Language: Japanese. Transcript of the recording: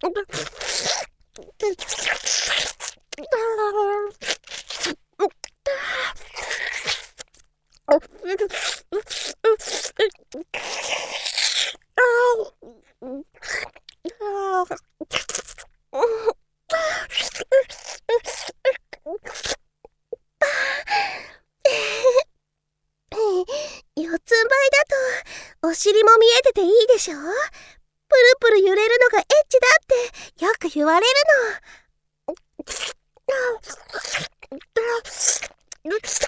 四つん這いだとお尻も見えてていいでしょ。プルプル揺れるのがエッチだってよく言われるの。